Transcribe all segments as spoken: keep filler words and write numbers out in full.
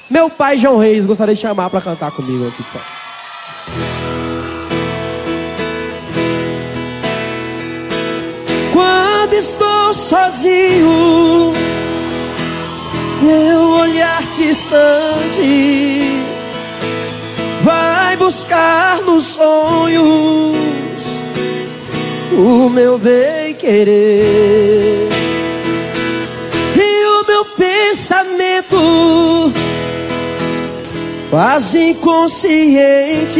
Meu pai, João Reis, gostaria de chamar pra cantar comigo aqui, pai. Quando estou sozinho, meu olhar distante vai buscar nos sonhos o meu bem-querer. E o meu pensamento, quase inconsciente,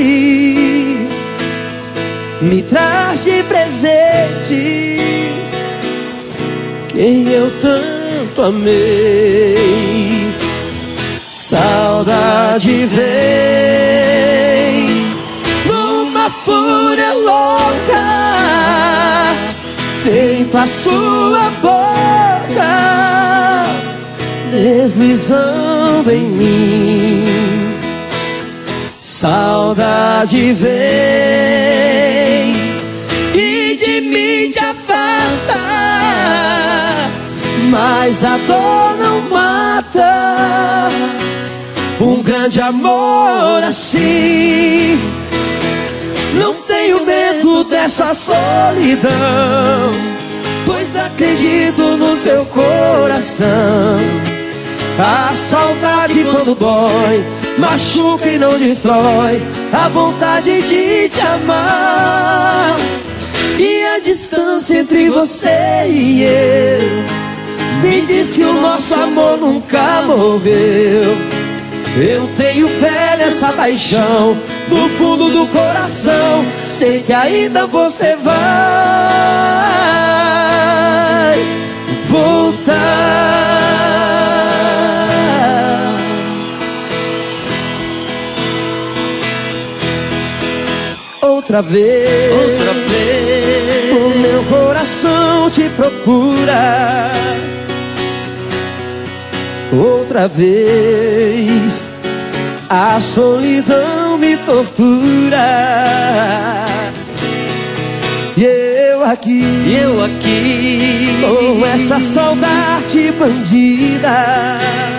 me traz de presente quem eu tanto amei. Saudade vem numa fúria louca, sinto a sua boca deslizando em mim. Saudade vem e de mim te afasta, mas a dor não mata um grande amor assim. Não tenho medo dessa solidão, pois acredito no seu coração. A saudade quando dói machuca e não destrói a vontade de te amar. E a distância entre você e eu me diz que o nosso amor nunca morreu. Eu tenho fé nessa paixão, do fundo do coração, sei que ainda você vai voltar. Outra vez, outra vez, o meu coração te procura. Outra vez, a solidão me tortura. E eu aqui, e eu aqui, com essa saudade bandida.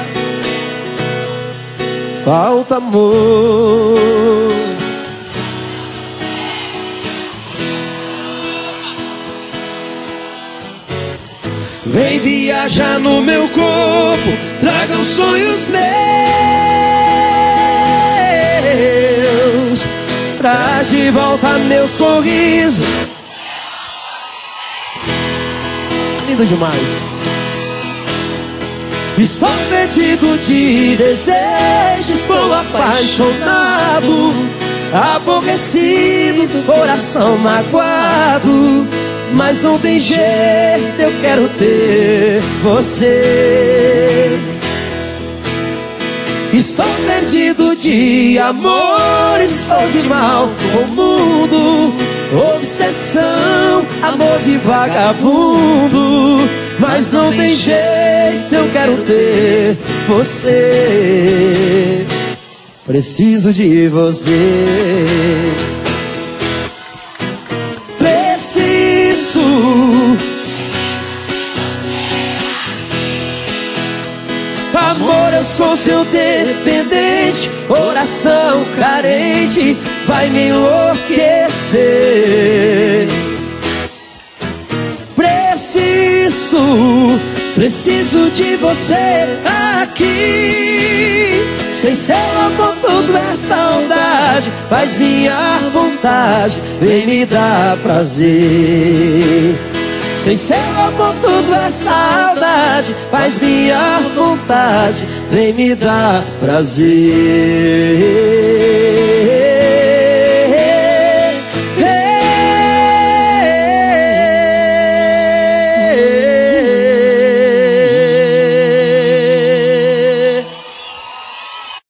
Falta amor. Vem viajar no meu corpo, traga os sonhos meus, traz de volta meu sorriso. Lindo demais. Estou perdido de desejo, estou apaixonado, aborrecido, coração magoado. Mas não tem jeito, eu quero ter você. Estou perdido de amor, estou de mal com o mundo. Obsessão, amor de vagabundo. Mas não tem jeito, eu quero ter você. Preciso de você. Amor, eu sou seu dependente, coração carente, vai me enlouquecer. Preciso, preciso de você aqui. Sem seu amor tudo é saudade, faz minha vontade, vem me dar prazer. Sem seu amor tudo é saudade, faz minha vontade, vem me dar prazer.